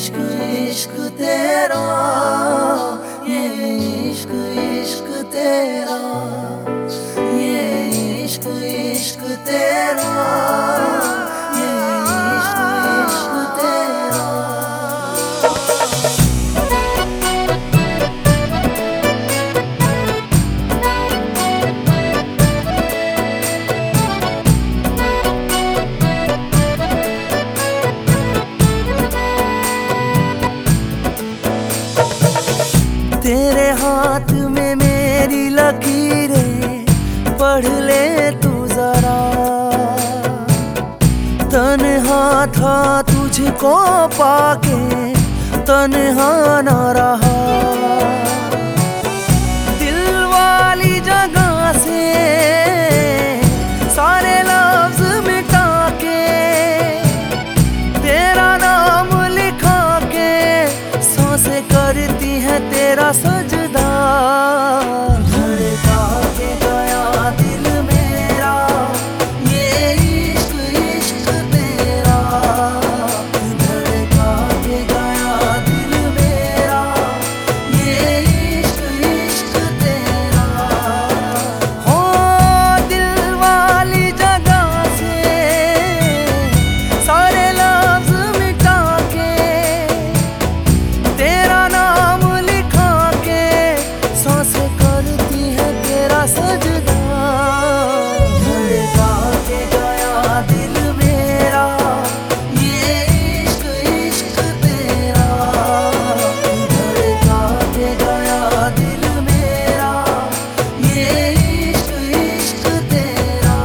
इश्क इश्क तेरा, ये इश्क इश्क तेरा, ये इश्क इश्क तेरा, ये इश्क इश्क तेरा। तेरे हाथ में मेरी लकीरें पढ़ ले तू जरा, तन्हा था तुझको पाके तन्हा ना रहा। दिल वाली जगह से सारे लफ्ज मिटा के तेरा नाम लिखा के सांसें करती है तेरा सजदा। धड़का के गया दिल मेरा, ये इश्क इश्क तेरा। धड़का के गया दिल मेरा, ये इश्क इश्क तेरा। हो दिल वाली जगह से सारे लफ्ज मिटा के तेरा नाम सांसें करती है तेरा सजदा। धड़का के गया दिल मेरा, ये इश्क इश्क तेरा। धड़का के गया दिल मेरा, ये इश्क इश्क तेरा।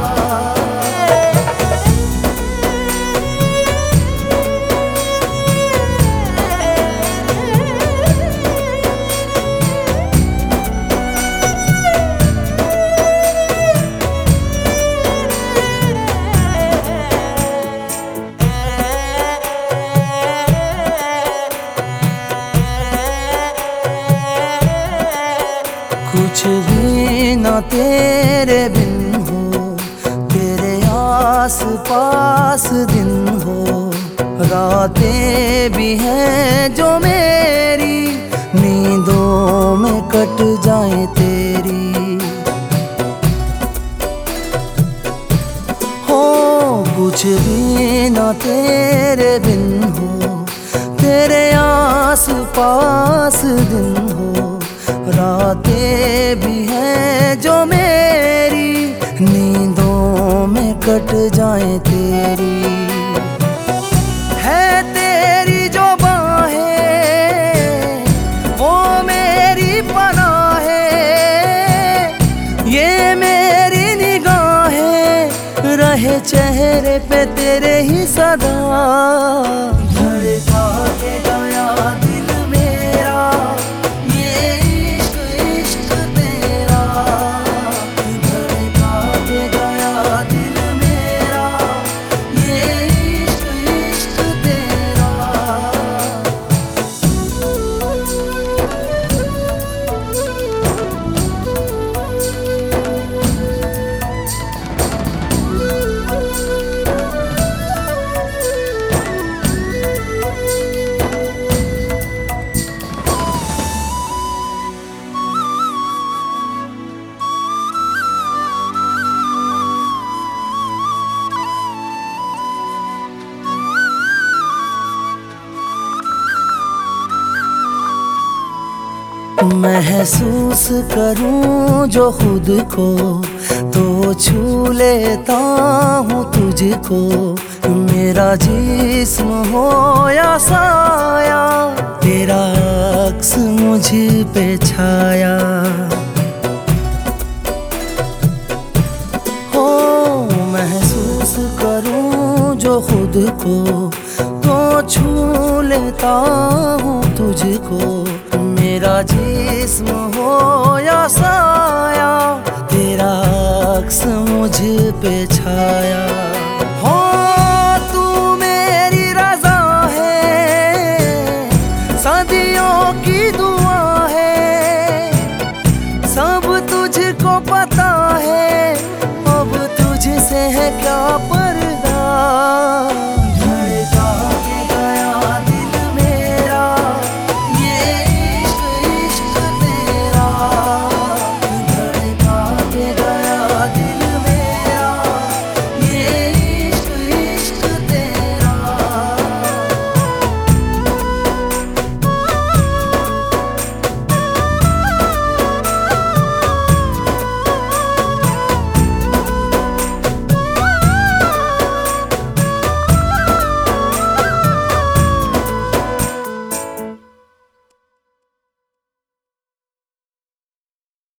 कुछ भी ना तेरे बिन हो, तेरे आस पास दिन हो। रातें भी हैं जो मेरी नींदों में कट जाए तेरी। हो कुछ भी ना तेरे बिन हो, तेरे आस पास दिन हो। रातें भी हैं जो मेरी नींदों में कट जाए तेरी। है तेरी जो बाहें वो मेरी पनाह है, ये मेरी निगाहें रहे चेहरे पे तेरे ही सदा। धड़का के गया दिल मेरा, ये इश्क इश्क तेरा। धड़का के गया दिल मेरा, ये इश्क इश्क तेरा। महसूस करूं जो खुद को तो छू लेता हूँ तुझको। मेरा जिस्म हो या साया, तेरा अक्स मुझ पे छाया। हो महसूस करूं जो खुद को तो छू लेता हूँ तुझको। मेरा जिस्म हो या साया, तेरा अक्स मुझ पे छाया।